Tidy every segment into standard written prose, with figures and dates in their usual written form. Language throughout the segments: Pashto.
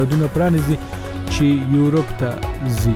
دونه پرانیزي چې یورپ ته ځي.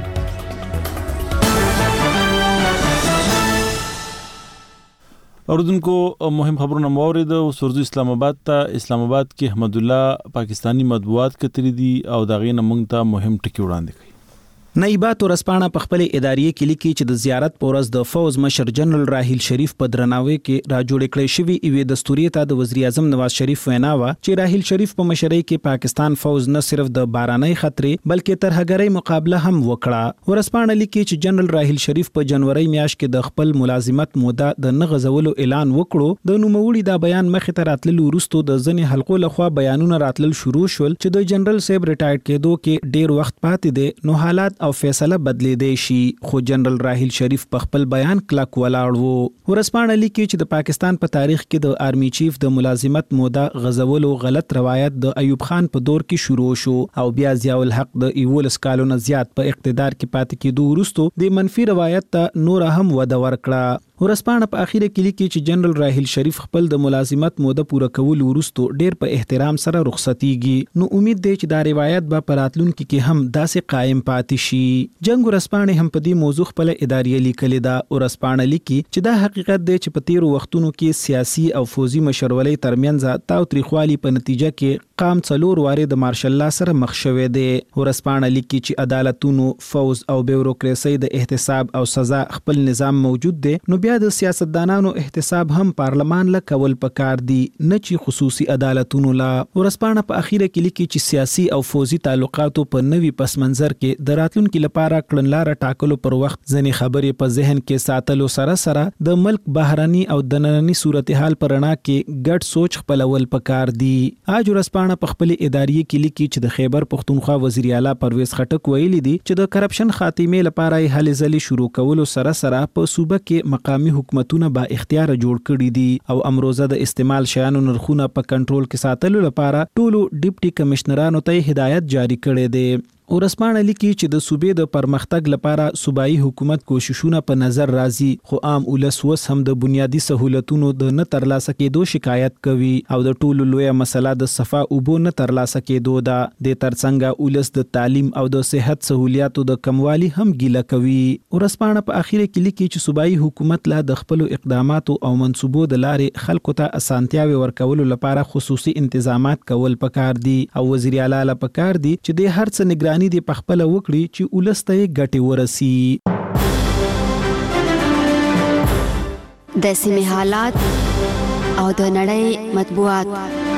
اوردونکو مهم خبرونه مورید او سرزو اسلام آباد ته. اسلام آباد کې احمد الله پاکستانی مطبوعات کتري دي او دغه نه موږ ته مهم ټکی وړاندې کړي. نایبات ورسپانه په خپل اداري کې لیکي چې د زیارت پورز د فوز مشر جنرال راحیل شریف په درناوي کې را جوړ کړی شوی ایوه دستوري ته د وزیر اعظم نواز شریف وینا و چې راحیل شریف په مشرۍ کې پاکستان فوز نه صرف د باراني خطرې بلکې ترهګرۍ مقابله هم وکړه. ورسپانه لیکي چې جنرال راحیل شریف په جنوري میاشت کې د خپل ملازمت موده د نغزولو اعلان وکړو. د نوموړي دا بیان مخې ته راتللو وروسته د ځنې حلقو لخوا بیانونه راتلل شروع شول چې د جنرال صاحب ریټایرډ کېدو کې ډیر وخت پاتې دی، نو حالات او فیصله بدلیدای شي. خو جنرال راحیل شریف په خپل بیان کلک ولاړ وو. ورسپانه لیکي چې د پاکستان په تاریخ کې د آرمی چیف د ملازمت موده غزولو غلط روایت د ایوب خان په دور کې شروع شو او بیا ضیاء الحق د 11 کالونو زیات په اقتدار کې پاتې کېدو وروسته د منفي روایت ته نور هم وده ورکړه. ورسپانه په اخیره کې لیکي چې جنرال راحیل شریف خپل د ملازمت موده پوره کول وروسته ډیر په احترام سره رخصتيږي. نو امید دی چې دا روایت به پراتلونکو کې هم داسې قائم پاتې شي. جنگ ورسپانه هم په دې موضوع خپل اداري لیکل دا. ورسپانه لیکي چې دا حقیقت دی چې په تیرو وختونو کې سیاسي او فوزي مشرولۍ ترمنځ تاو تریخوالي په نتیجه کې قام څلور واره د مارشل لا سره مخ شوې دي. ورسپانه لیکي چې عدالتونو، فوز او بیوروکراسي د احتساب او سزا خپل نظام موجود دی، نو بیا د سیاستدانانو احتساب هم پارلمان له کول پکار دي، نه چې خصوصي عدالتونو لا. ورسپانه په اخیره کې لیکي چې سیاسي او فوزي تعلقاتو په نوي پس منظر کې د راتلونکو لپاره کړنلاره ټاکلو پر وخت ځنې خبرې په ذهن کې ساتلو سره سره د ملک بهراني او دننني صورتحال پر رڼا کې ګډ سوچ خپلول پکار دي. اج ورسپانه په خپل اداري کې لیکي چې د خیبر پختونخوا وزیر اعلی پرویز خټک ویلي دي چې د کرپشن خاتمه لپاره هلې ځلې شروع کولو سره سره په صوبه کې مقامي حکومتونه با اختیار جوړ کړي دي او امروزه د استعمال شیانو نرخونه په کنټرول کې ساتلو لپاره ټولو ډیپټي کمشنرانو ته هدایت جاری کړي دي. ورسپانه لیکي چې د صوبې د پرمختګ لپاره صوبایي حکومت کوششونه په نظر راځي، خو عام ولس وس هم د بنیادی سہولتونو د نه ترلاسه کېدو شکایت کوي او د ټولو لویه مسله د صفا اوبو نه ترلاسه کېدو ده. د ترڅنګ ولس د تعلیم او د صحت سہولیاتو د کموالي هم ګیله کوي. ورسپانه په اخیره کې لیکي چې صوبایي حکومت لا د خپل اقداماتو او منصوبو د لارې خلکو ته اسانتیاوي ورکولو لپاره خصوصي انتظامات کول پکار دي او وزیر اعلی له پکار دي چې د هر څه نگراني دی په خپل وکړي چې ولسته ګټي ورسي. د سیمې حالات او د نړۍ مطبوعات.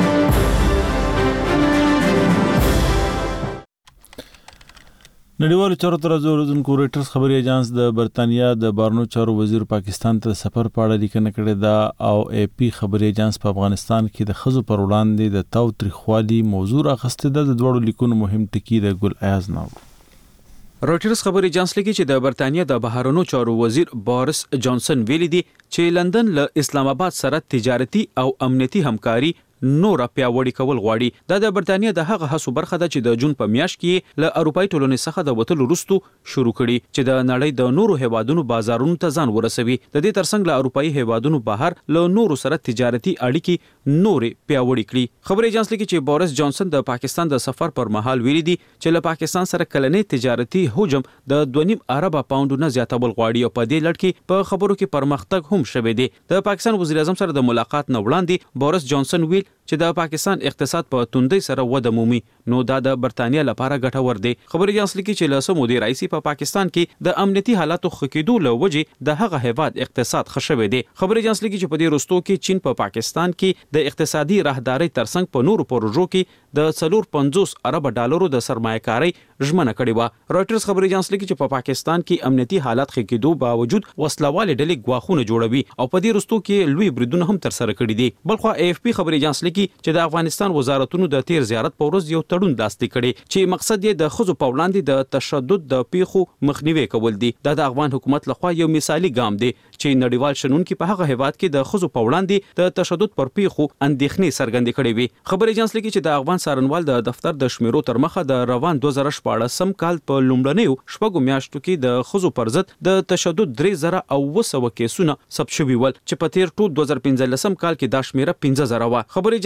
نړیوالو چارو تر ورځونکو ریټرز خبري اژانس د برتانیا د بارنو چارو وزیر پاکستان ته سفر په اړه لیکنه کړې ده او اے پی خبري اژانس په افغانستان کې د خزو پر وړاندې د تاو تریخوالي موضوع راخسته ده. د دوړو لیکونو مهم ټکی د ګل ایاز نو. رويټرز خبري اژانس لیکي چې د برتانیا د بهرنیو چارو وزیر بوریس جانسن ویلي دي چې لندن له اسلام آباد سره تجارتي او امنیتي همکاري نور پیاوړی کول غواړي. د برتانیا د هغه هڅو برخه ده چې د جون په میاشت کې له اروپאי ټولنې څخه د وټلو وروسته شروع کړي چې د نړۍ د نورو هیوادونو بازارونو ته ځان ورسوي. د دې ترڅنګ له اروپאי هیوادونو بهر له نورو سره تجارتي اړیکې نور پیاوړی کړي. خبري اژانس لیکي چې بوریس جانسن د پاکستان د سفر پر مهال ویلي دي چې له پاکستان سره کلنې تجارتي حجم د 2.5 ارب پاونډ نه زیاتول غواړي او په دې لړ کې په خبرو کې پرمختګ هم شوه دی. د پاکستان وزیر اعظم سره د ملاقات نه وړاندې بوریس جانسن ویل چې د پاکستان اقتصاد په توندۍ سره وده مومي، نو دا د برتانیا لپاره ګټور دی. خبري اژانس لیکي چې له سمودي رئیسي په پاکستان کې د امنیتي حالاتو ښه کېدو له وجې د هغه هیواد اقتصاد ښه شوی دی. خبري اژانس لیکي چې په دې وروستو کې چین په پاکستان کې د اقتصادي راهدارۍ ترڅنګ په نورو پروژو کې د 450 ارب ډالرو د سرمایه‌کارۍ ژمنه کړې و. رويټرز خبري اژانس لیکي چې په پاکستان کې امنیتي حالات ښه کېدو باوجود وسلوالې ډلې ګواښونه جوړوي او په دې وروستو کې لوی بریدونه هم تر سره کړي دي. بلخو اے اف پی خبري اژانس لیکي چې د افغانستان وزارتونو د تیر زیارت په ورځ یو تړون لاسلیک کړي چې مقصد یې د خزو په وړاندې د تشدد د پیښو مخنیوي کول دي. دا د افغان حکومت لخوا یو مثالی ګام دی چې نړیوال شنونکو په هغه هیواد کې د خزو په وړاندې د تشدد پر پیښو اندېښنې څرګندې کړې وي. خبري اژانس لیکي چې د افغان څارنوال د دفتر د شمیرو تر مخه د روان 2014 کال په لومړنیو شپږو میاشتو کې د خزو پر ضد د تشدد 3000 کیسونه ثبت شوي ول چې په تیر ټول 2015 کال کې دا شمیره 15000 و. خبري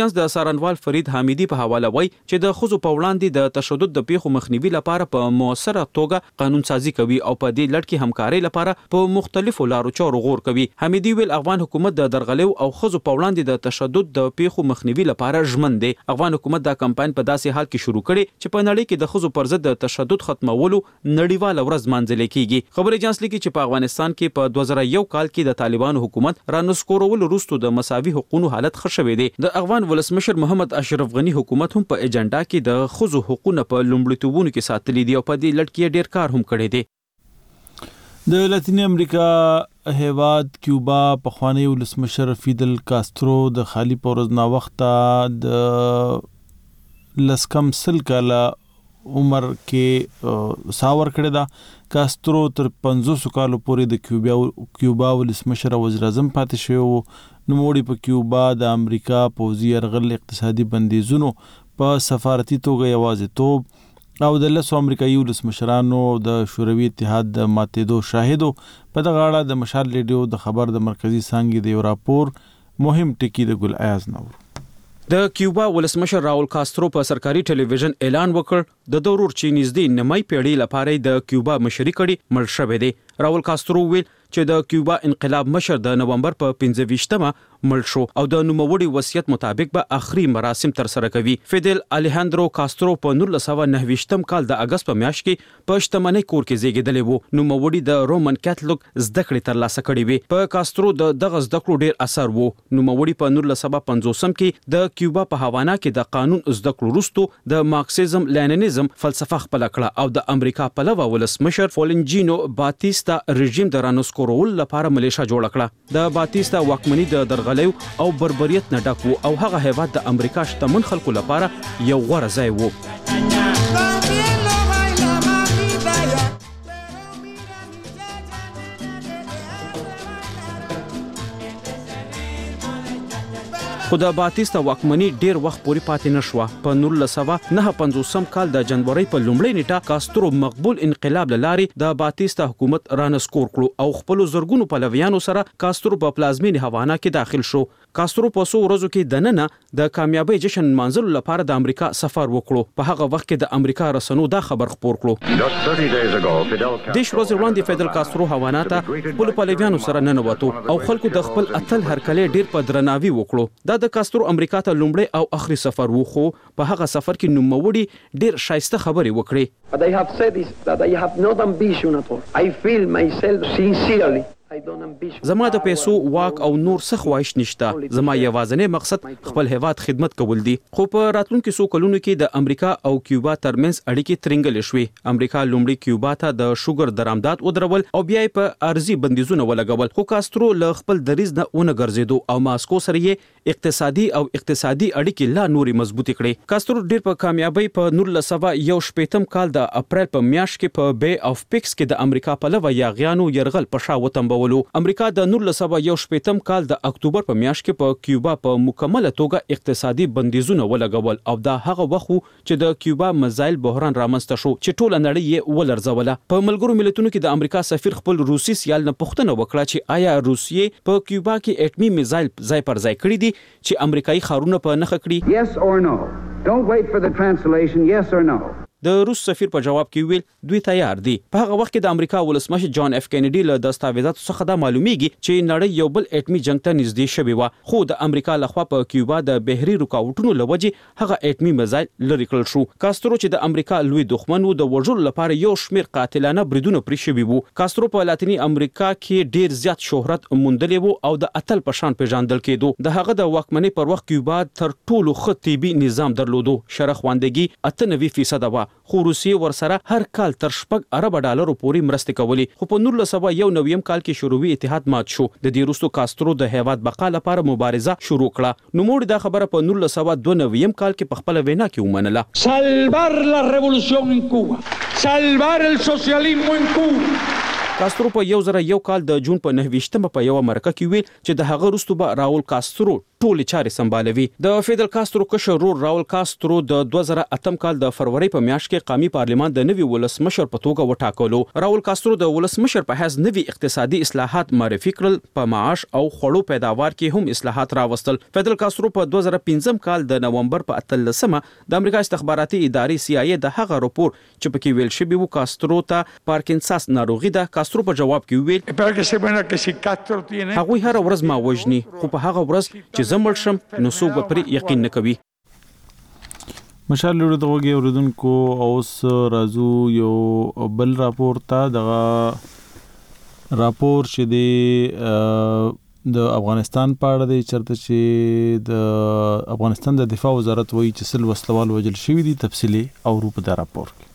ایجنس د څارنوال فرید حمیدي په حواله وایي چې د ښځو په وړاندې د تشدد د پیښو مخنیوي لپاره په موثره توګه قانون سازي کوي او په دې لړ کې همکاري لپاره په مختلفو لارو چارو غور کوي. حمیدي ویل افغان حکومت د درغلیو او ښځو په وړاندې د تشدد د پیښو مخنیوي لپاره ژمن دی. افغان حکومت دا کمپاین په داسې حال کې شروع کړي چې په نړۍ کې د ښځو پر ضد د تشدد ختمولو نړیواله ورځ لمانځل کیږي. خبر ایجنس لیکي چې په افغانستان کې په 2001 کال کې د طالبانو حکومت رانسکورول وروسته د مساوي حقوقو حالت ښه شوی دی. د افغان ولسمشر محمد اشرف غنی حکومت هم په ایجنډا کې د ښځو حقوقو په لومړیتوبونو کې ساتلي دي او په دې لړ کې ډیر کار هم کړی دی. د لاتینی امریکا هیواد کیوبا پخوانی ولسمشر فیدل کاسترو د خالی پورز نا وخته د لسکم سل کاله عمر کې ساور کړی دا. کاسترو تر 500 کالو پورې د کیوبا ولسمشر او وزیر اعظم پاتې شوی و. نوموړي په کیوبا د امریکا پوځي یرغل اقتصادي بندیزونو په سفارتي توګه یوازیتوب او د لسو امریکایي ولسمشرانو د شوروي اتحاد د ماتېدو شاهدو. په دغه اړه د مشال ریډیو د خبر د مرکزی څانګې د یو راپور مهم ټکی د ګل ایاز نور. د کیوبا ولسمشر راول کاسترو په سرکاري ټلویزیون اعلان وکړ د دورور چې نږدې نیمای پیړۍ لپاره د کیوبا مشري کړي مړ شوی دی. راول کاسترو ویل چې د کیوبا انقلاب مشر د نومبر په 15مه مړ شو او د نوموړي وصیت مطابق به آخري مراسم تر سره کوي. فیدل الیهاندرو کاسترو په 1929 کال د اگست په میاشت کې په شتمنۍ کور کې زیږیدلی وو. نوموړي د رومن کاتولیک زده کړې ترلاسه کړې وې. په کاسترو د دغه زده کړو ډیر اثر وو. نوموړي په 1950 کې د کیوبا په هاوانا کې د قانون زده کړو وروسته د مارکسیزم لیننیزم فلسفه خپل کړه او د امریکا پلوه ولسمشر فولنجینو باتیستا رژیم د رانسکورول لپاره ملیشا جوړ کړه. د باتیستا واکمنۍ د درغلیو او بربریت نه ډک وو او هغه هیواد د امریکا شتمن خلکو لپاره یو غوره ځای وو. خو د باتیستا واکمنۍ ډیر وخت پورې پاتې نشوه. په 1959 کال د جنوري په لومړۍ نیټه کاسترو مقبول انقلاب لارې د باتیستا حکومت رانسکور کړو او خپل زرګونو پلویانو سره کاسترو په پلازمینې هاوانا کې داخل شو. کاسترو په څو ورځو کې دننه د کامیابی جشن منځلو لپاره د امریکا سفر وکړو. په هغه وخت کې د امریکا رسنیو دا خبر خپور کړو. دیش ورځ وړاندې فیدل کاسترو هاوانا ته خپل پلویانو سره ننوتو او خلکو د خپل اتل هرکلی ډیر په درناوي وکړو. دا د کاسترو امریکا ته لومړی او اخري سفر وو خو په هغه سفر کې نوموړي ډیر شایسته خبرې وکړې. But I have said is that I have not ambition at all. I feel myself sincerely. زما د پیسو واک او نور څه خواهش نشته. زما یوازینی مقصد خپل هیواد خدمت کول دي. خو په راتلونکو څو کلونو کې د امریکا او کیوبا ترمنځ اړیکې ترنګل شوې. امریکا لومړی کیوبا ته د شوګر درآمدات ودرول او بیا په ارزي بندیزونه ولګول. خو کاسترو له خپل دریځ نه ونه ګرځېدو او ماسکو سره یې اقتصادي اړیکې لا نوري مضبوطې کړې. کاسترو ډیر په کامیابی په 1918 کال د اپریل په میاشت کې په بی اف پیکس کې د امریکا پلوه یاغیانو يرغل په شا وتمبولو. امریکا د 1918 کال د اکتوبر په میاشت کې په کیوبا په مکمله توګه اقتصادي بندیزونه ولګول او دا هغه وخت چې د کیوبا میزایل بحران رامنځته شو چې ټول نړۍ یې ولرځوله. په ملګرو ملتونو کې د امریکا سفیر خپل روسي سیال نه پوښتنه وکړه چې آیا روسیې په کیوبا کې اټمي میزایل ځای پر ځای کړی دي چې امریکایي خارونه په نخښه کړي. Yes or no? Don't wait for the translation. Yes or no? د روس سفیر په جواب کې ویل دوی تیار دي. په هغه وخت کې د امریکا ولسمشر جان اف کینیډي له دستاویزاتو څخه دا معلومیږي چې نړۍ یو بل اټمي جنگ ته نږدې شوې و. خو د امریکا لخوا په کیوبا د بهري رکاوټونو لوجې هغه اټمي میزایل لري کړل شو. کاسترو چې د امریکا لوی دښمن و د وژلو لپاره یو شمیر قاتلانه بریدونه پرې شوي وو. کاسترو په لاتینی امریکا کې ډیر زیات شهرت موندلی وو او د اتل په شان پیژندل کېدو. د هغه د واکمنۍ پر وخت کیوبا تر ټولو ښه طبي نظام درلودو. شرخواندګي 98% و. خو روسیې سره هر کال تر $6 ارب پورې مرستې کولې. خو په 1991 کال کې شوروي اتحاد مات شو. د دې وروسته کاسترو د هیواد بقا لپاره مبارزه شروع کړه. نوموړي دا خبره په 1992 کال کې په خپل وینا کې ومنله. Salvar la revolución en Cuba. Salvar el socialismo en Cuba. کاسترو په 2001 کال د جون په 29 په یو مرکه کې ویل چې د هغه وروسته به راول کاسترو ټول چارې سمبالوي. د فیدل کاسترو کشر راول کاسترو د 2008 کال د فروری په میاشت کې قومي پارلیمان د نوي ولسمشر په توګه وټاکلو. راول کاسترو د ولسمشر په حیث نوي اقتصادي اصلاحات معرفي کړل، په معاش او خوړو پیداوار کې هم اصلاحات راوستل. فیدل کاسترو په 2015 کال د نومبر په 18مه د امریکا استخباراتي ادارې CIA د هغه راپور چې پکې ویل شوی و کاسترو ته پارکینساس ناروغي ده، کاسترو په جواب کې ویل هغوی هر ورځ ما وژني، خو په هغه ورځ چې زه مړ شم نو څوک به پرې یقین نه کوي. مشال لرو د وګي اوریدونکو اوس راځو یو بل راپور ته. دغه راپور چې د افغانستان په اړه دی، چرته چې د افغانستان د دفاع وزارت وایي چې سل وسلوال وژل شوي دي. تفصیلي او په دا راپور کې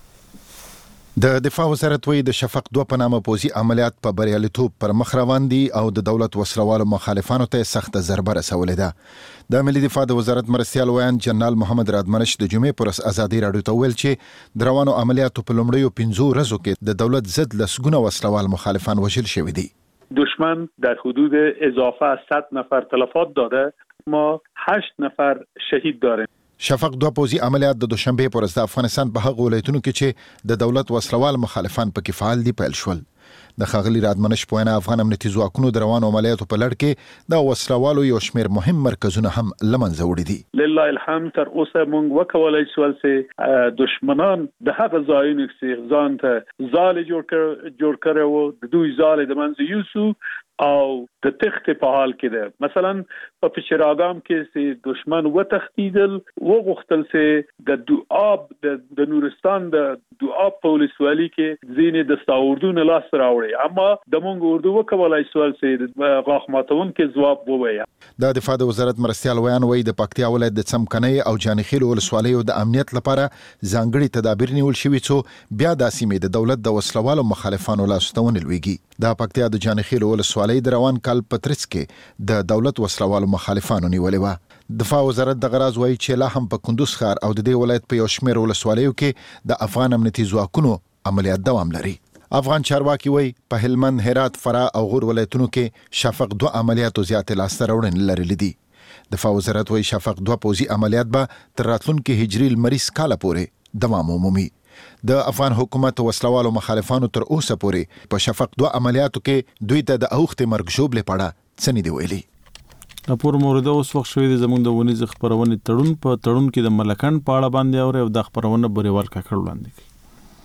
د دفاع وزارت وایي د شفق 2 په نامه پوځي عملیات په بریالیتوب پر مخ روان دي او د دولت وسلوالو مخالفانو ته سخت ضربه رسولې ده. د ملي دفاع د وزارت مرستیال ویان جنرال محمد رادمنش د جمعې پر ازادي راډیو ته ویل چې د روانو عملیاتو په لومړیو 5 ورځو کې د دولت ضد لسګونه وسلوال مخالفان وژل شوي دي. دشمن در حدود اضافه از 100 نفر تلفات داده، ما 8 نفر شهید داریم. شفق 2 پوځي عملیات د دوشنبه پر ورځ د افغانستان په هغو ولایتونو کې چې د دولت وسلوال مخالفان پکې فعال دي پیل شول. د ښاغلي رادمنش په وینا افغان امنیتي ځواکونو د روانو عملیاتو په لړ کې د وسلوالو یو شمېر مهم مرکزونه هم له منځه وړي دي. لله الحمد تر اوسه موږ وکولای شو چې دشمنان د هغه ځایونو کې ځان ته ځال جوړ کړو او د دوی ځال د منځ یوسو او د تخت په حال کې ده. مثلا په پچراغام کې سي دشمن وتختیدل وغختل سي د دواب د نورستان د دواب پولیس والی کې زینې د ساوردون لاس راوړي، اما د مونږ اردو وکولای سوال سي غاخ ماتون کې جواب وویا. د دفاع د وزارت مرستیال ویان وایي د پکتیا ولایت د څمکنۍ او جانخیل ولسوالیو د امنیت لپاره ځانګړي تدابیر نیول شوي څو بیا د سیمې د دولت د وسلوالو مخالفانو لاسته ونلويږي. د پکتیا د جانخیل ولسوالۍ د روان کال پترس کې د دولت وسلوالو مخالفانو نیولې و. دفاع وزارت د غراز وایي چې لا هم په کندوز ښار او د دې ولایت په یو شمېر ولسوالیو کې د افغان امنیتي ځواکونو عملیات دوام لري. افغان چارواکي وایي په هلمند، هرات، فراه او غور ولایتونو کې شفق 2 عملیاتو زیاتې لاسته راوړنې لرلې دي. دفاع وزارت وایي شفق 2 پوځي عملیات به تر راتلونکي هجري لمریز کاله پورې دوام ومومي. د افغان حکومت وسلوالو مخالفانو تر اوسه پورې په شفق 2 عملیاتو کې دوی ته د اوختې مرګ ژوبلې پړه څه نه دی ویلي. راپور مورده اوس وخت شوی د زموږ د ونیز خبرونه تړون په تړون کې د ملکند په اړه باندې او د خبرونه بریوال کاکړ وړاندې کوي.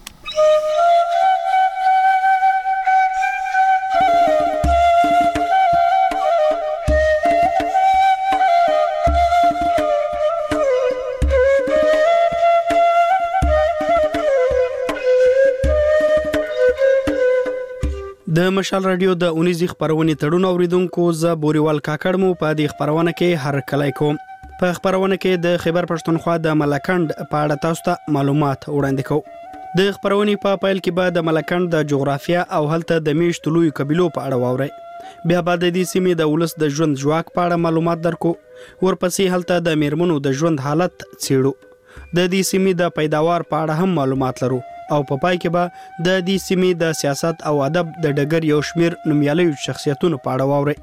د مشال رادیو د اونیزي خبرونه تړون اوریدونکو ز بوریوال کاکړ مو په دې خبرونه کې هر کله کوم. په خبرونه کې د خیبر پښتونخوا د ملکند په اړه تاسو ته معلومات وړاندې کوم. د خبرونه په پایل کې به د ملکند د جغرافیا او هلته د میشتو لوی قبیلو په اړه واورئ. بیا به د دې سیمې د ولس د ژوند ژواک په اړه معلومات درکو. ورپسې هلته د میرمنو د ژوند حالت څېړو. د دې سیمې د پیداوار په اړه هم معلومات لرو او په پای کې به د دې سیمې د سیاست او ادب د ډګر یو شمیر نومیالي شخصیتونو په اړه واورئ.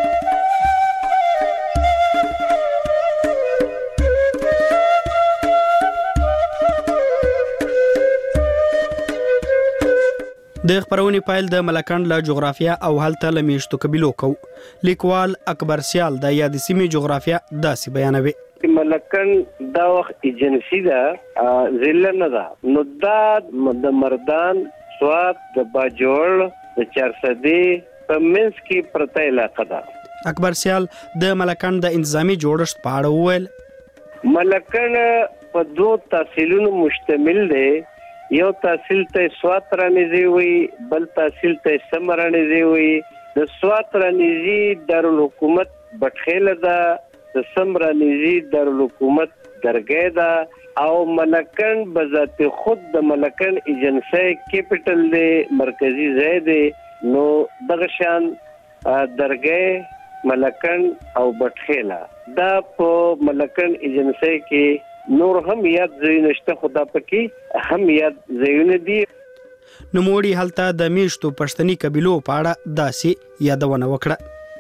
د خبرونې پایل د ملکند له جغرافیا او هلته له میشتو قبیلو کو. لیکوال اکبر سیال د یاد سیمې جغرافیا داسې بیانوي. ملکند دا وخت ایجنسی ده ضلع نه ده، نو دا د مردان، سوات، د باجوړ، د چارسدي په منځ کې پرته علاقه ده. اکبر سیال د ملکند د انتظامی جوړښت په اړه وویل. ملکند په 2 تحصیلونو مشتمل دی. یو تحصیل ته سوات رانیزي وي، بل تحصیل ته سم رانیزي وي. د سوات رانیزي دارالحکومت بټخیله ده، د سم رانیزي دارالحکومت درګۍ ده او ملکند بذات خود د ملکند ایجنسی کیپټل دی، مرکزی ځای دی. نو دغه شان درګۍ، ملکند او بټخیله دا په ملکند ایجنسی کې نور هم یاد ځایونه شته، خو دا پکې هم یاد ځایونه دي. نوموړي هلته د میشتو پښتني قبیلو په اړه داسې یادونه وکړه.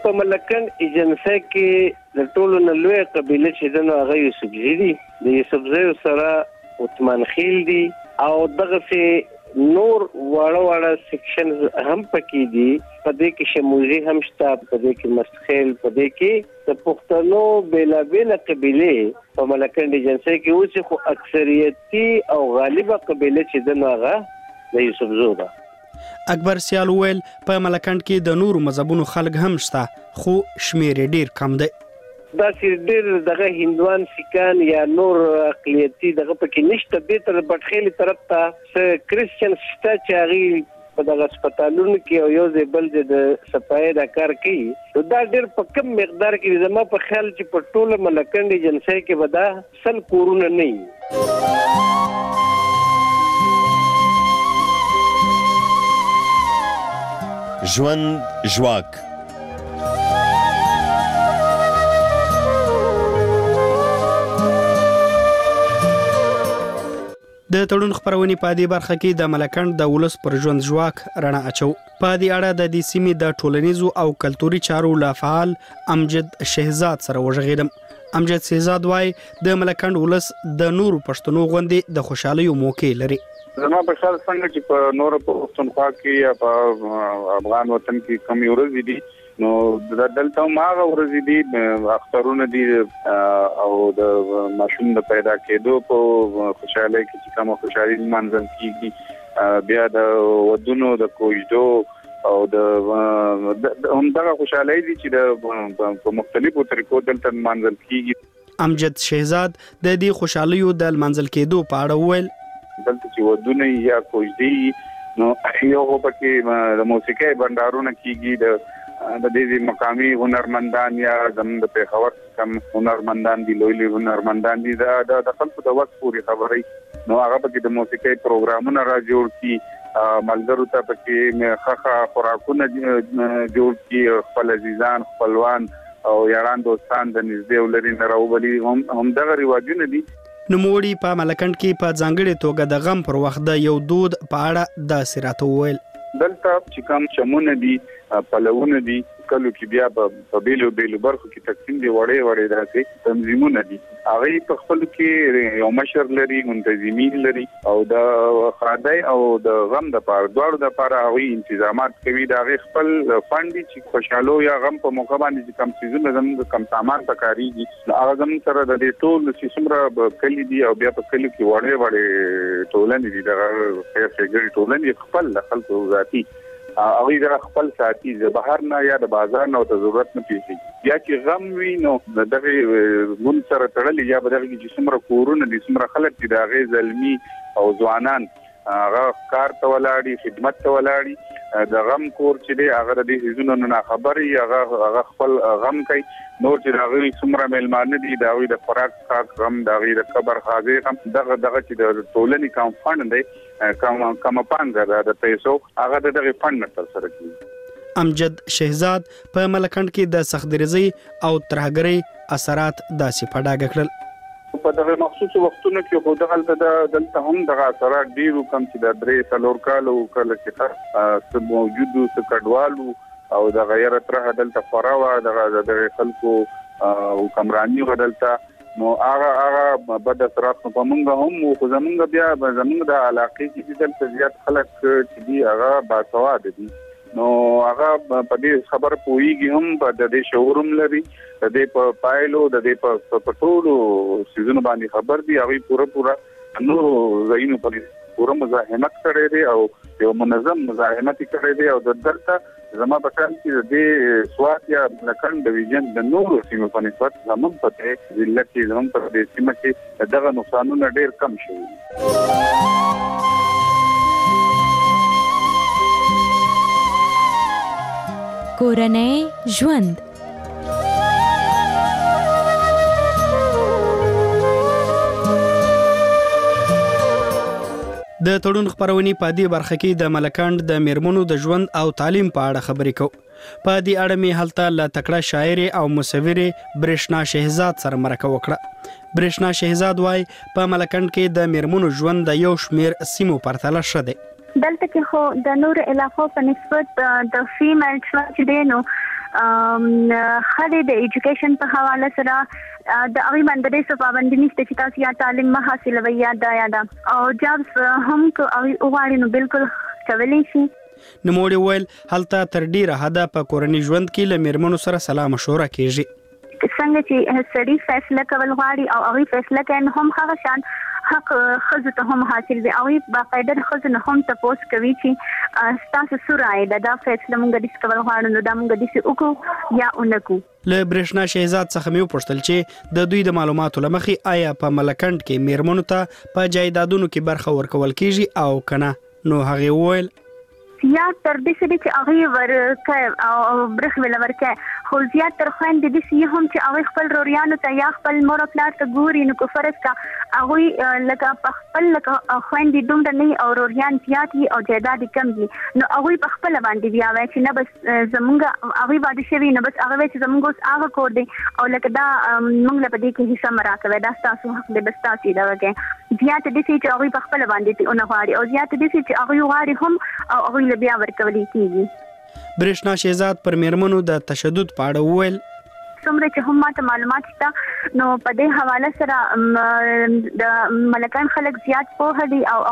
په ملکند ایجنسی کې د ټولو نه لوی قبیله چې ده نو هغه یوسفزي دي. د یوسفزیو سره عثمان خیل دي او دغسې نور واړه سیکشنز هم پکې دي. په دې کې شموزي هم شته، په دې کې مستخیل، په دې کې د پښتنو بېلابېله قبیلې په ملکند ایجنسی کې اوسې، خو اکثریتي او غالبه قبیله چې ده نو هغه د یوسفزو ده. اکبر سیال ویل په ملکند کې د نورو مذهبونو خلک هم شته، خو شمیر ډیر کم دی. دا چې ډېر دغه هندوان، سیکان یا نور اقلیتي دغه پکې نشته. دې تر بټخېلې طرف ته څه کرسچن شته چې هغوی په دغه هسپتالونو کې او یو ځای بل ځای د صفایۍ دا کار کوي. نو دا ډېر په کم مقدار کې زما په خیال چې په ټوله ملکند ایجنسی کې به دا 100 کورونه نه وي. ژوند ژواک د تړون خبرونې په دې برخه کې د ملکند د ولس پر ژوند ژواک رڼا اچو. په دې اړه د دې سیمې د ټولنیزو او کلتوري چارو له فعال امجد شهزاد سره وژغېدم. امجد شهزاد وایي د ملکند ولس د نورو پښتنو غوندې د خوشحالیو موقع لري. زما په خیال څنګه چې په نورو پښتونخوا کې یا په افغان وطن کې کم ورځې دي، نو دلته هم هغه ورځې دي، اخترونه دي او د ماشوم د پیدا کېدو په خوشحالۍ کې چې کومه خوشحالي لمانځل کېږي، بیا د ودونو د کوژدو او د همدغه خوشحالۍ دي چې په مختلفو طریقو دلته لمانځل کېږي. امجد شهزاد د دې خوشحالیو د لمانځل کېدو په اړه وویل دلته چې ودونه یا کوژدې نو یو پکې د موسیقۍ بندارونه کېږي، د دې مقامي هنرمندان یا زموږ د پېښور کم هنرمندان دي، لوی هنرمندان دي، د خلکو د وخت پورې خبرې نو هغه پکې د موسیقۍ پروګرامونه را جوړ کړي، ملګرو ته پکې ښه خوراکونه جوړ کړي، خپل عزیزان، خپلوان او یاران دوستان د نږدې ولري نه راوبلي. همدغه رواجونه دي. نوموړي په ملکند کې په ځانګړې توګه د غم پر وخت د یو دود په اړه داسې راته وویل. دلته چې کوم چمونه دي، پلوونه دي، کلو کې بیا په بیلو برخو کې تقسیم دي، وړې داسې تنظیمونه دي. هغوی په خپلو کې یو مشر لري، منتظمین لري، او د ښادۍ او د غم دپاره دواړو دپاره هغوی انتظامات کوي. د هغې خپل فنډ دي چې خوشحالو یا غم په موقع باندې چې کم څیزونه زموږ کم سامان پکارېږي، نو هغه زموږ سره د دې ټول چې څومره کلي دي او بیا په کلیو کې وړې ټولنې دي، دغه خیر ښېګړې ټولنې خپل د خلکو ذاتي هغوی دغه خپل ساتي، د بهر نه یا د بازار نه ورته ضرورت نه پېښېږي. یا چې غم وي نو د دغې ګوند سره تړلي یا به دغه کې چې څومره کورونه دي، څومره خلک دي، د هغې زلمي او ځوانان هغه کار ته ولاړي، خدمت ته ولاړي. د غم کور چې دی هغه د دې څیزونو نه ناخبر وي، هغه خپل غم کوي. نور چې د هغوی څومره میلمانه دي، د هغوی د خوراک څښاک غم، د هغوی د قبر خاځې غم، دغه چې د ټولنې کوم فنډ دی، کومه پانګه ده د پیسو، هغه د دغې فنډ نه ترسره کېږي. امجد شهزاد په ملکند کې د سختدریزۍ او ترهګرۍ اثرات داسې په ډاګه کړل. په دغه مخصوصو وختونو کې خو دلته هم دغه اثرات ډېر کم چې د 3-4 کالو کله چې څه موجود و، څه کډوال او د غیر ترهه دلته خورا وه، دغه خلکو حکمراني وه دلته، نو هغه بد اثرات نو په موږ هم و. خو زموږ د علاقې کې دلته زیات خلک چې دي هغه باسواده دي، نو هغه په دې خبر پوهیږي، هم په د دې شعور هم لري، د دې په پایلو، د دې په ټولو څیزونو باندې خبر دي. هغوی پوره نورو ځایونو پورې پوره مزاحمت کړی دی او یو منظم مزاحمت یې کړی دی. او دلته زما په خیال کې د دې سوات یا ملکند ډویژن د نورو سیمو په نسبت زموږ په دې ضلع کې، زموږ په دې سیمه کې دغه نقصانونه ډېر کم شوي دي. کورنۍ ژوند د تړون خبرونې په دې برخه کې د ملکند د میرمنو د ژوند او تعلیم په اړه خبرې کوو. په دې اړه مې هلته له تکړه شاعرې او مصورې برېښنا شهزاد سره مرکه وکړه. برېښنا شهزاد وایي په ملکند کې د میرمنو ژوند د یو شمېر سیمو پرتله ښه دی. دلته کې خو د نورو علاقو په نسبت د فیمیل ژوند چې دی نو خالي د ایجوکیشن په حواله سره د اوی باندې څه پابندي نشته چې تاسو یا تعلیم ما حاصلوي یا دا او جابس هم کو اوی وغواړي نو بالکل کولی شي. نوموړي ویل هلته تر ډیره حده په کورني ژوند کې له میرمنو سره سلا مشوره کیږي. څنګه چې سړي فیصله کول غواړي او هغه فیصله کوي هم هغه شان حق خزو ته هم حاصل وي او باقاعده خزو نه هم تاسو کوي چې تاسو سورای دا فیصله مونږ د کول غواړو نو دا مونږ د وکړو یا اونکو. له برېښنا شهزاد څخه مې پوښتل چې د دوی د معلوماتو لمخې آیا په ملکند کې میرمنو ته په جایدادونو کې برخه ورکول کیږي او کنه. نو هغه وویل زیات تر دې چې هغه ورکه او برخ ویل ورکه خو زیات تر خويندې د سي هم چې هغه خپل روریانو ته یا خپل مور پلار ته ګوري نو کو فرض کا هغه لکه خپل لکه خويندې دومره نه او روریان زیات او جیداد کم دي نو هغه په خپل باندې بیا وای چې نه بس زمونږ هغه باندې شوی نه بس هغه چې زمونږ اوس هغه کور دی او لکه دا مونږ له دې کې حصہ مراکوي دا تاسو حق دې بس تاسو دا وکړي زیات دې چې هغه په خپل باندې او نه غواړي او زیات دې چې هغه غواړي هم او هغه بیا ورکولي کیږي. برېښنا شهزاد پر میرمنو د تشدد په اړه وویل څومره چې هم ماته معلومات شته نو په دې حواله سره د ملکان خلک زیات پوه دي او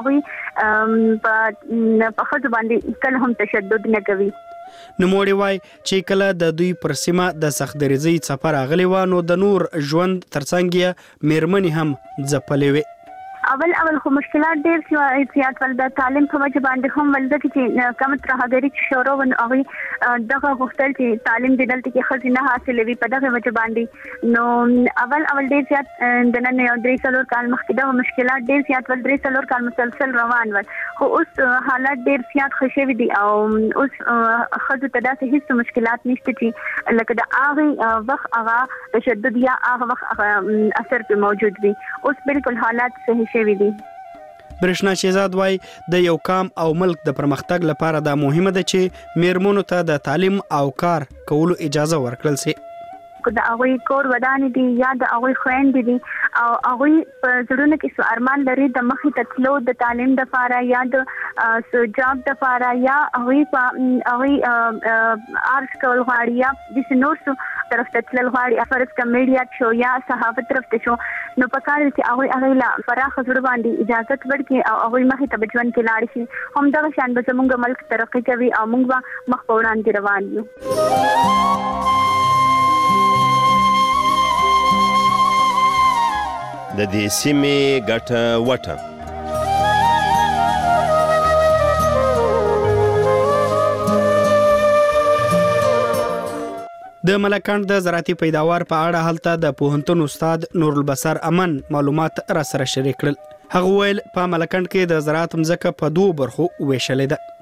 هغه په خځو باندې کله هم تشدد نه کوي. نوموړي وای چې کله د دوی پر سیمه د سختدریزي څپه راغلی و نو د نور ژوند ترڅنګ میرمنې هم ځپلې وې. اول خو مشکلات ډېر زیات ول د تعلیم په وجه باندې هم ولده چې کم ترهګری شروع ون او دغه غوښتل چې تعلیم د دلته کې خزینه حاصلوي په دغه وجه باندې نو اول ډېر زیات د نن یو 3 کال مخکې دغه مشکلات ډېر زیات ول 3 کال مسلسل روان ول خو اوس حالات ډېر زیات خوشوي دي او اوس خزو ته داسې هیڅ مشکلات نشته چې لکه د هغه وخت هغه تشدد یا هغه وخت اثر په موجود وي اوس بالکل حالات صحیح شوي دي. برېښنا شهزاد وای د یو قام او ملک د پرمختګ لپاره دا مهمه ده چې میرمنو ته د تعلیم او کار کولو اجازه ورکړل شي. د هغوی کور ودانې دي یا د هغوی خویندې دي او هغوی په زړونو کې څه ارمان لري د مخې ته تلو د تعلیم دپاره یا د جاب دپاره یا هغوی آرټس کول غواړي یا داسې نور څه طرف ته تلل غواړي فرض که میډیا شو یا صحافت طرف ته شو نو په کار چې هغوی له پراخه زړه باندې اجازت ورکړي او هغوی مخې ته به ژوند کې لاړ شي همدغه شان به زموږ ملک ترقي کوي او موږ به مخ په وړاندې روان یو. د دې سیمې ګټه وټه د ملکند د زراعتي پیداوار په اړه هلته د پوهنتون استاد نورالبصر امن معلومات را سره شریک کړل. هغه ویل په ملکند کې د زراعت مځکه په 2 برخو ویشلې ده.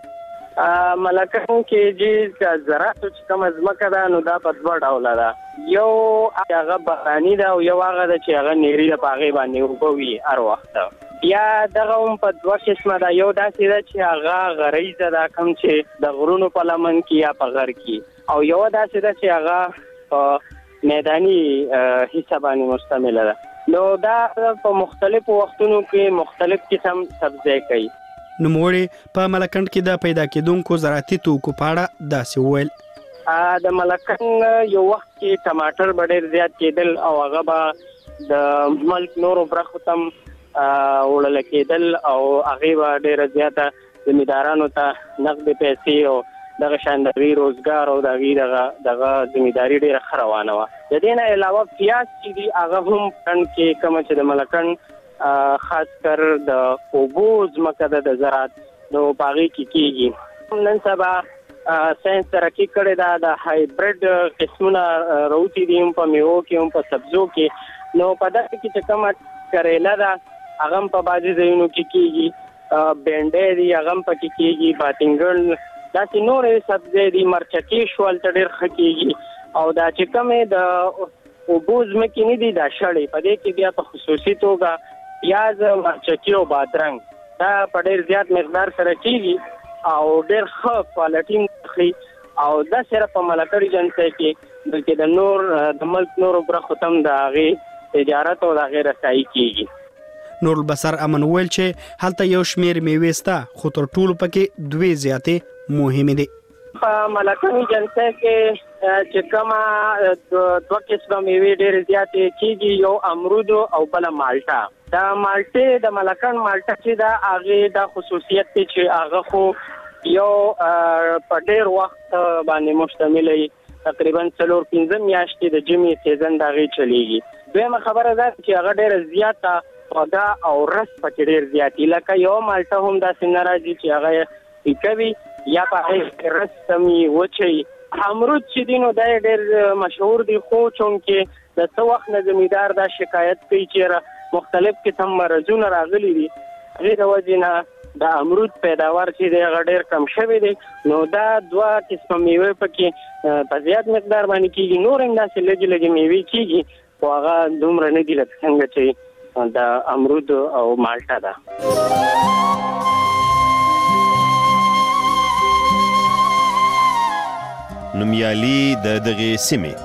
ملکند کې چې زراعت چې کوم ځمکه ده نو دا په 2 ډوله ده. یو هغه باراني ده او یو هغه ده چې هغه نیری ده په هغې باندې اوبه وي هر وخت یا دغه هم په 2 قسمه ده. یو داسې ده چې هغه غریزه ده کوم چې د غرونو په لمن کې یا په غر کې او یو داسې ده چې هغه په میداني حصه باندې مشتمله ده. نو دا په مختلفو وختونو کې مختلف قسم سبزی کوي. نوموړي په ملکند کې د پیدا کېدونکو زراعتي توکو په اړه داسې وویل د ملکند یو وخت کې ټماټر به ډېر زیات کېدل او هغه به د ملک نورو برخو ته وړل کېدل او هغې به ډېره زیاته زمیندارانو ته نقدې پیسې او دغه شان د روزګار او د هغې دغه زمینداري ډېره ښه روانه وه. د دې نه علاوه پیاز چې دي هغه هم کند کې کومه چې د ملکند خاص کر د اوبو ځمکه ده د زراعت نو په هغې کې کېږي. نن سبا ساینس ترقي کړې ده د هایبریډ قسمونه راوتي دي هم په میوو کې هم په سبزو کې نو په دغه کې چې کومه کریله ده هغه هم په بعضې ځایونو کې کېږي بینډۍ دي هغه هم پکې کېږي باتنګل داسې نورې سبزۍ دي مرچکې شول ته ډېر ښه کېږي او دا چې کومې د اوبو ځمکې نه دي دا شړې په دې کې بیا په خصوصي توګه پیاز مرچکي او بادرنګ دا په ډېر زیات مقدار سره کېږي او ډېر ښه کوالټي مخلي او دا صرف په ملکړي جنسۍ کې بلکې د نور د ملک نورو برخو ته هم د هغې تجارت او د هغې رسایي کېږي. نورالبصر امن ویل چې هلته یو شمېر میوې سته خو تر ټولو پکې 2 زیاتې مهمې دي. په ملکن جنسه کې چې کومه دوه قسمه میوې ډېرې زیاتې کېږي، یو امرود او بل مالټا. دا مالټې د ملکن مالټا چې دا هغه د خصوصیت چې هغه خو یو په ډېر وخت باندې مشتمل دی، تقریبا 4-5 میاشتې د جمی سیزن دا غي چلیږي. دویمه خبره ده چې هغه ډېر زیاته خوږه او رس پکې ډېر زیات، لکه یو مالټا هم داسې نه راځي چې هغه کوي یا په هغه رس سمي وچي. امرود چې دی نو دا ډېر مشهور دی، خو چونکې د څو وخت نه زمیدار دا شکایت کوي چې مختلف قسم مرزونه راغلي دي، هغه د وجې نه د امرود پیداوار چې دی هغه ډېر کم شوی دی. نو دا دوه قسمه میوې پکې په زیات مقدار باندې کېږي، نور هم داسې لږې لږې میوې کېږي، خو هغه دومره نه دي لکه څنګه چې د امرود او مالټا ده. نومیالي د دغه سیمې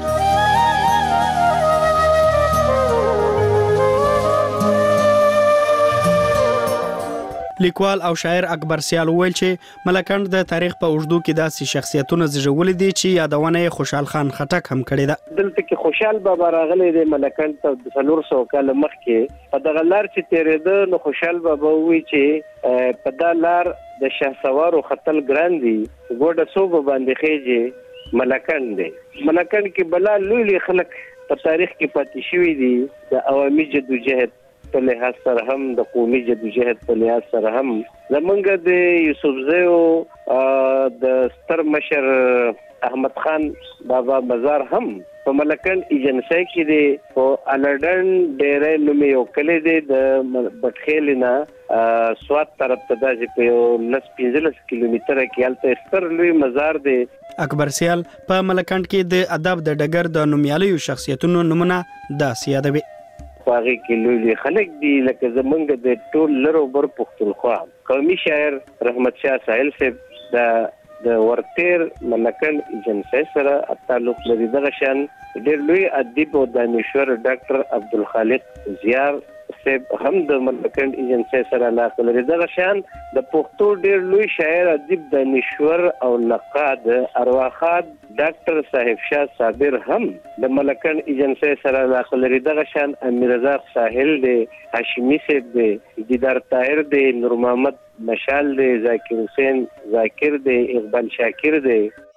لیکوال او شاعر اکبر سیال ویل چې ملکند د تاریخ په اوږدو کې داسې شخصیتونه زیږولي دي چې یادونه یې خوشحال خان خټک هم کړې ده. دلته کې خوشحال بابا راغلی دی ملکند ته 400 کال مخکې، په دغه لار چې تیرېده نو خوشحال بابا وی چې په دا لار د شهسوارو خطل ګران دي، ګوډه صوب باندې خېجه ملکند دی. ملکند کې بلا لوی خلک په تاریخ کې پاتې شوی دي، د عوامي جدوجہد په لحاظ سره هم، د قومي جدوجہد په لحاظ سره هم. زمونږ د یوسفزیو د ستر مشر احمد خان بابا مزار هم په ملکن ایجنسی کې دی، او الډن ډېرې نومې یو کلی دی د بټخیل نه سوات طرف ته داسې په 15 کیلومتره کې هلته ستر لوی مزار دی. اکبر سیال په ملکند کې د ادب د ډګر د نومیالیو شخصیتونو نمونه داسې یادوي. هغه کې لوی خلک دي لکه زمونږ د ټول لرو بر پښتونخوا قومي شاعر رحمت شاه ساحل صاحب د ورتیر ملکن ایجنسی سره تعلق لري. دغه شان ډېر لوی ادیب او دانشور ډاکټر عبدالخالق زیار صاحب هم د ملکن ایجنسی سره علاقه لري. دغه شان د پښتو ډېر لوی شاعر ادیب دانشور او نقاد ارواخاد ډاکټر صاحب شاه صابر هم د ملکن ایجنسی سره علاقه لري. دغه شان امیر رضا ساحل دی، هاشمی صاحب دی، دیدار طاهر دی، نور محمد مشال دی، ذاکر حسین ذاکر دی، اقبال شاکر دی.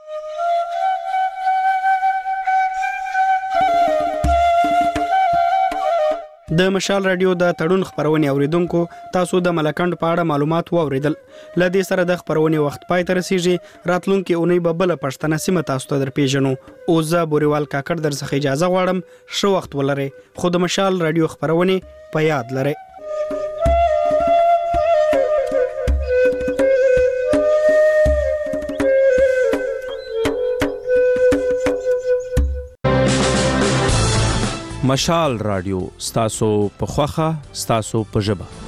د مشال رادیو د تړون خبرونه اوریدونکو تاسو د ملکند په اړه معلومات واوریدل. لدې سره د خبرونه وخت پای ته رسیږي. راتلونکي اونۍ به بل پښتنه سیمه تاسو ته درپېژنو. او زه بوريوال کاکړ در څخه اجازه غواړم. شو وخت ولرئ. خو د مشال رادیو خبرونه په یاد لرئ. مشال رادیو ستاسو په خوخه ستاسو په ژبه.